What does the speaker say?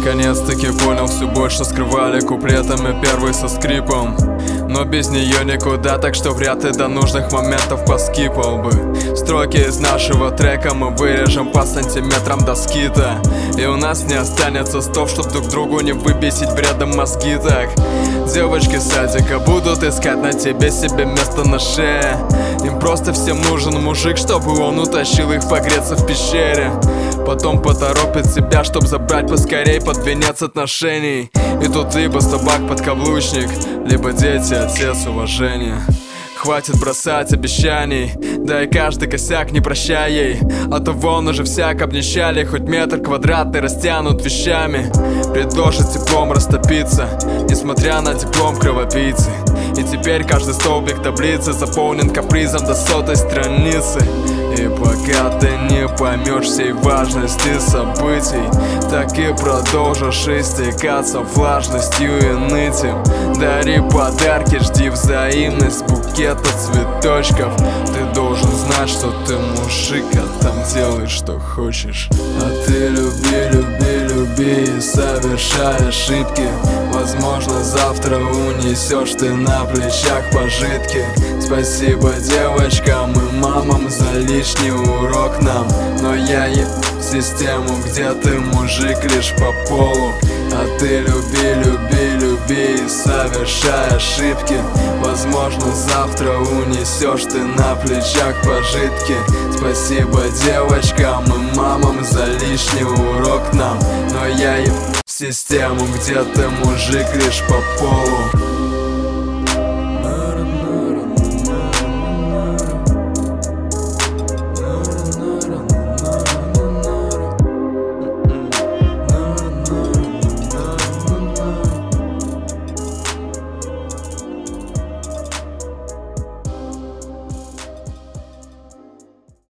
Наконец-таки понял, все больше скрывали куплетами первый со скрипом. Но без нее никуда, так что вряд ли до нужных моментов поскипал бы. Строки из нашего трека мы вырежем по сантиметрам до скита. И у нас не останется стов, чтоб друг другу не выбесить бредом мозги так. Девочки садика будут искать на тебе себе место на шее. Им просто всем нужен мужик, чтобы он утащил их погреться в пещере. Потом поторопит себя, чтоб забрать поскорей под венец отношений. И тут либо собак-подкаблучник, либо дети, отец, уважение. Хватит бросать обещаний, да и каждый косяк не прощай ей. А то вон уже всяк обнищали, хоть метр квадратный растянут вещами. Предложит теплом растопиться, несмотря на диплом кровопийцы. И теперь каждый столбик таблицы заполнен капризом до 100-й страницы. И пока ты не поймешь всей важности событий, так и продолжишь истекаться влажностью и нытьем. Дари подарки, жди взаимность букета цветочков. Ты должен знать, что ты мужик, а там делай, что хочешь. А ты люби, люби, люби и совершай ошибки. Возможно, завтра унесешь ты на плечах пожитки. Спасибо девочкам и мамам за лишний урок нам. Но я систему, где ты мужик лишь по полу. А ты люби, люби, люби и совершай ошибки. Возможно, завтра унесешь ты на плечах пожитки. Спасибо девочкам и мамам за лишний урок нам. Но я систему, где ты мужик лишь по полу.